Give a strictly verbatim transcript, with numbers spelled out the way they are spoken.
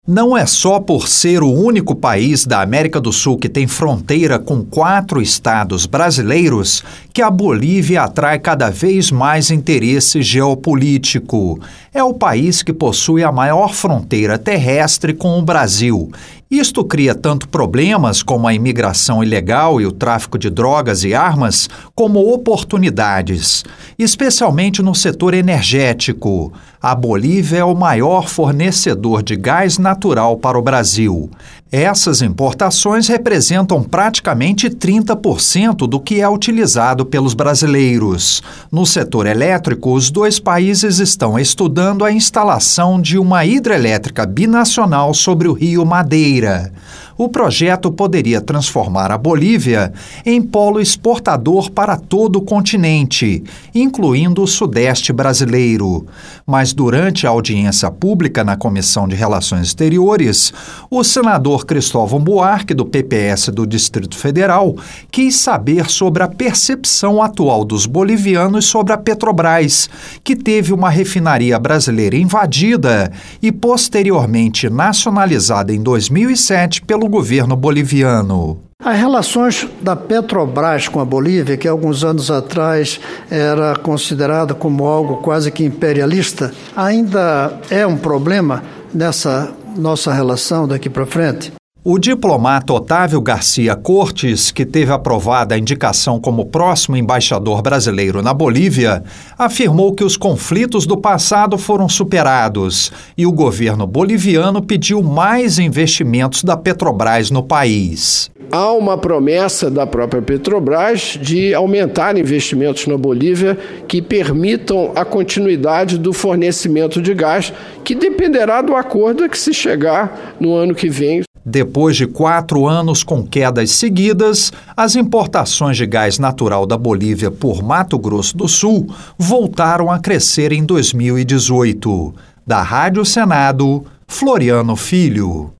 Não é só por ser o único país da América do Sul que tem fronteira com quatro estados brasileiros que a Bolívia atrai cada vez mais interesse geopolítico. É o país que possui a maior fronteira terrestre com o Brasil. Isto cria tanto problemas como a imigração ilegal e o tráfico de drogas e armas, como oportunidades, especialmente no setor energético. A Bolívia é o maior fornecedor de gás natural para o Brasil. Essas importações representam praticamente trinta por cento do que é utilizado pelos brasileiros. No setor elétrico, os dois países estão estudando a instalação de uma hidrelétrica binacional sobre o rio Madeira. O projeto poderia transformar a Bolívia em polo exportador para todo o continente, incluindo o sudeste brasileiro. Mas durante a audiência pública na Comissão de Relações Exteriores, o senador Cristóvão Buarque, do P P S do Distrito Federal, quis saber sobre a percepção atual dos bolivianos sobre a Petrobras, que teve uma refinaria brasileira invadida e posteriormente nacionalizada em dois mil e sete pelo governo boliviano. As relações da Petrobras com a Bolívia, que alguns anos atrás era considerada como algo quase que imperialista, ainda é um problema nessa nossa relação daqui para frente? O diplomata Otávio Garcia Cortes, que teve aprovada a indicação como próximo embaixador brasileiro na Bolívia, afirmou que os conflitos do passado foram superados e o governo boliviano pediu mais investimentos da Petrobras no país. Há uma promessa da própria Petrobras de aumentar investimentos na Bolívia que permitam a continuidade do fornecimento de gás, que dependerá do acordo a que se chegar no ano que vem. Depois de quatro anos com quedas seguidas, as importações de gás natural da Bolívia por Mato Grosso do Sul voltaram a crescer em dois mil e dezoito. Da Rádio Senado, Floriano Filho.